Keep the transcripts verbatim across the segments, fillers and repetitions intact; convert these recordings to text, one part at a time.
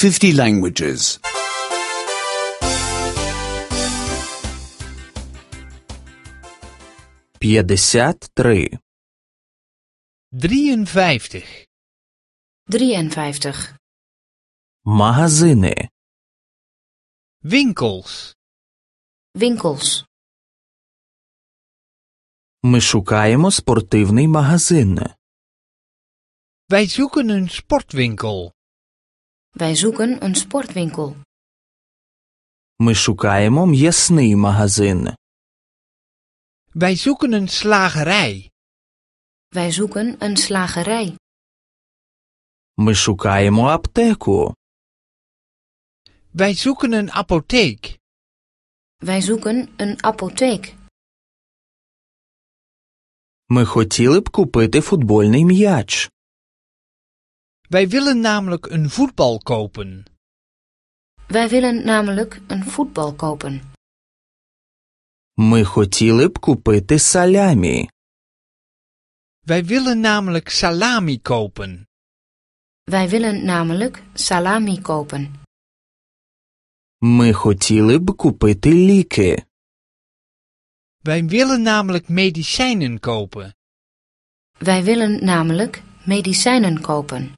fifty languages. п'ятдесят три. drieënvijftig. drieënvijftig. Магазини. Winkels. Winkels. Ми шукаємо спортивний магазин. Wij zoeken een sportwinkel. Wij zoeken een sportwinkel. Ми шукаємо м'ясний магазин. Wij zoeken een slagerij. Wij zoeken een slagerij. Ми шукаємо аптеку. Wij zoeken een apotheek. Wij zoeken een apotheek. Ми хотіли б купити футбольний м'яч. Wij willen namelijk een voetbal kopen. Wij willen namelijk een voetbal kopen. Ми хотіли б купити салямі. Wij willen namelijk salami kopen. Wij willen namelijk salami kopen. Ми хотіли б купити ліки. Wij willen namelijk medicijnen kopen. Wij willen namelijk medicijnen kopen.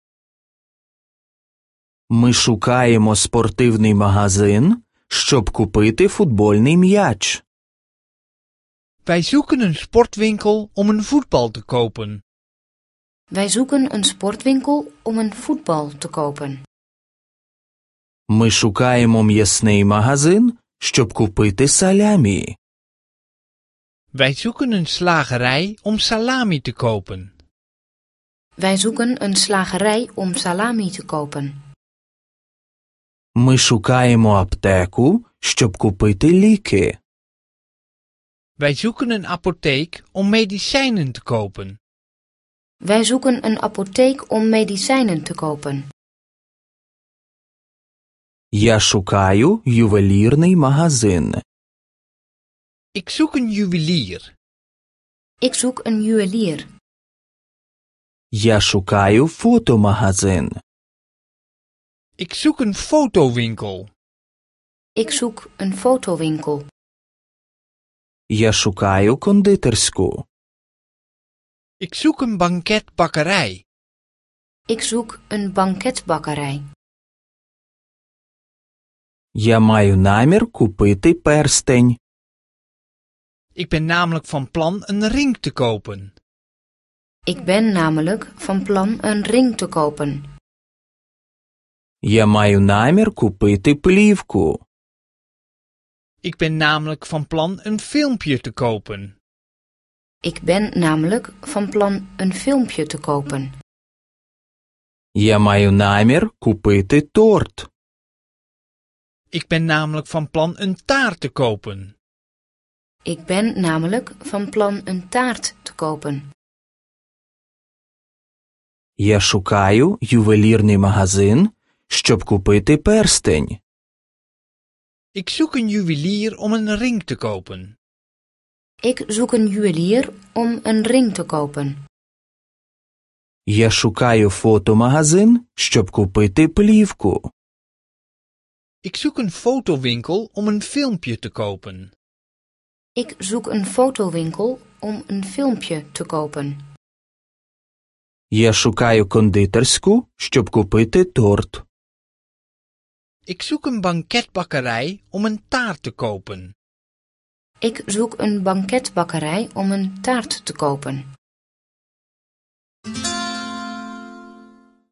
Ми шукаємо спортивний магазин, щоб купити футбольний м'яч. Wij zoeken een sportwinkel om een voetbal te kopen. Wij zoeken een sportwinkel om een voetbal te kopen. Ми шукаємо м'ясний магазин, щоб купити салямі. Wij zoeken een slagerij om salami te kopen. Wij zoeken een slagerij om salami te kopen. Ми шукаємо аптеку, щоб купити ліки. Wij zoeken een apotheek om medicijnen te kopen. Wij zoeken een apotheek om medicijnen te kopen. Я шукаю ювелірний магазин. Ik zoek een juwelier. Ik zoek een juwelier. Я шукаю фотомагазин. Ik zoek een fotowinkel. Ik zoek een fotowinkel. Я шукаю кондитерську. Ik zoek een banketbakkerij. Ik zoek een banketbakkerij. Я маю намір купити перстень. Ik ben namelijk van plan een ring te kopen. Ik ben namelijk van plan een ring te kopen. Я маю намір купити плівку. Ik ben namelijk van plan een filmpje te kopen. Ik ben namelijk van plan een filmpje te kopen. Я маю намір купити торт. Ik ben namelijk van plan een taart te kopen. Ik ben namelijk van plan een taart te kopen. Я шукаю ювелірний магазин, щоб купити перстень. Ik zoek een juwelier om een ring te kopen. Ik zoek een juwelier om een ring te kopen. Я шукаю фотомагазин, щоб купити плівку. Ik zoek een fotowinkel om een filmpje te kopen. Ik zoek een fotowinkel om een filmpje te kopen. Я шукаю кондитерську, щоб купити торт. Ik zoek een banketbakkerij om een taart te kopen. Ik zoek een banketbakkerij om een taart te kopen.